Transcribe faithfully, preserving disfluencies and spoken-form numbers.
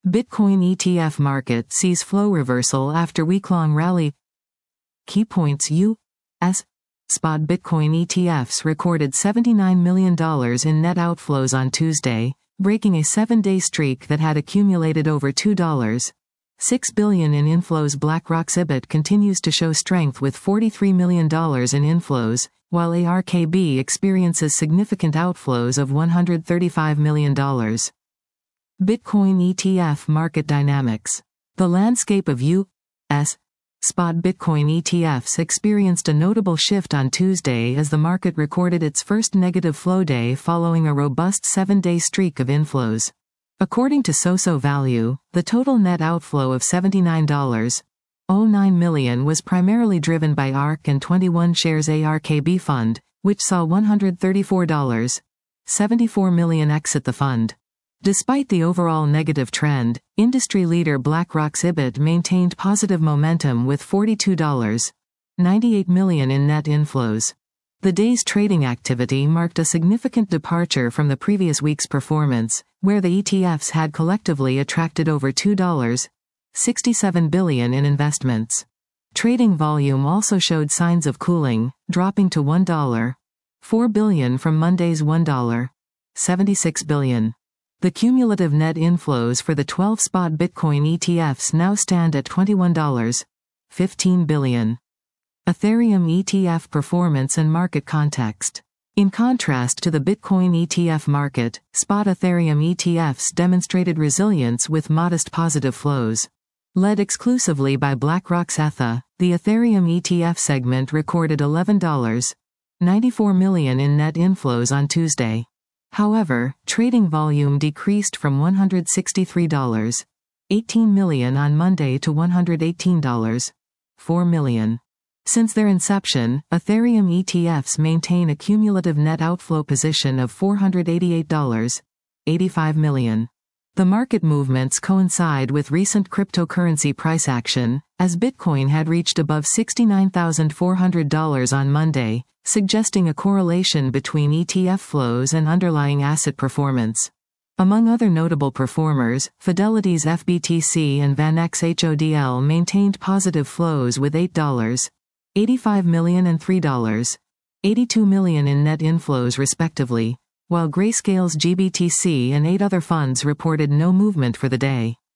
Bitcoin E T F market sees flow reversal after week-long rally. Key points: U S spot Bitcoin E T Fs recorded seventy-nine million dollars in net outflows on Tuesday, breaking a seven-day streak that had accumulated over two point six billion dollars in inflows. BlackRock's I B I T continues to show strength with forty-three million dollars in inflows, while A R K B experiences significant outflows of one hundred thirty-five million dollars. Bitcoin E T F market dynamics. The landscape of U S spot Bitcoin E T Fs experienced a notable shift on Tuesday as the market recorded its first negative flow day following a robust seven-day streak of inflows. According to Soso Value, the total net outflow of seventy-nine point zero nine million dollars was primarily driven by A R K and twenty-one shares A R K B fund, which saw one hundred thirty-four point seven four million dollars exit the fund. Despite the overall negative trend, industry leader BlackRock's I B I T maintained positive momentum with forty-two point nine eight million dollars in net inflows. The day's trading activity marked a significant departure from the previous week's performance, where the E T Fs had collectively attracted over two point six seven billion dollars in investments. Trading volume also showed signs of cooling, dropping to one point four billion dollars from Monday's one point seven six billion dollars. The cumulative net inflows for the twelve spot Bitcoin E T Fs now stand at twenty-one point one five billion dollars. Ethereum E T F performance and market context. In contrast to the Bitcoin E T F market, spot Ethereum E T Fs demonstrated resilience with modest positive flows. Led exclusively by BlackRock's E T H, the Ethereum E T F segment recorded eleven point nine four million dollars in net inflows on Tuesday. However, trading volume decreased from one hundred sixty-three point one eight million dollars on Monday to one hundred eighteen point four million dollars. Since their inception, Ethereum E T Fs maintain a cumulative net outflow position of four hundred eighty-eight point eight five million dollars. The market movements coincide with recent cryptocurrency price action, as Bitcoin had reached above sixty-nine thousand four hundred dollars on Monday, suggesting a correlation between E T F flows and underlying asset performance. Among other notable performers, Fidelity's F B T C and VanEck's H O D L maintained positive flows with eight point eight five million dollars and three point eight two million dollars in net inflows respectively, while Grayscale's G B T C and eight other funds reported no movement for the day.